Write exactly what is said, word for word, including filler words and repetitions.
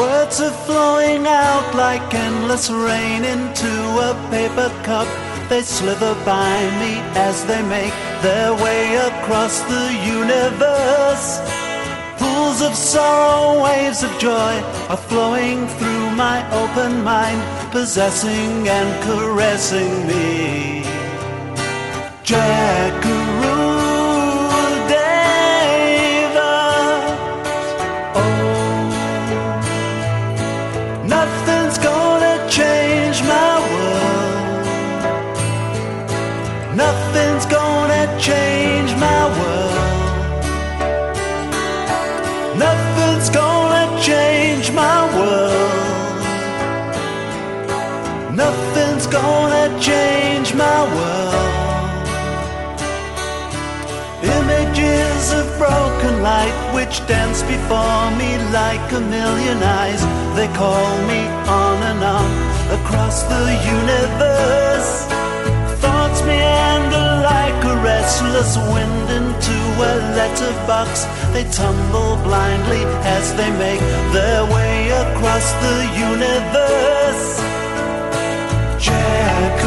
Words are flowing out like endless rain into a paper cup. They slither by me as they make their way across the universe. Pools of sorrow, waves of joy are flowing through my open mind, possessing and caressing me. Jackaroo Davis, oh, nothing's gonna change my world. Nothing's gonna change my world. Nothing's gonna change my world. Nothing's gonna change my world. Images of broken light which dance before me like a million eyes. They call me on and on across the universe. Thoughts meander like a restless wind into a letterbox. They tumble blindly as they make their way across the universe. Jack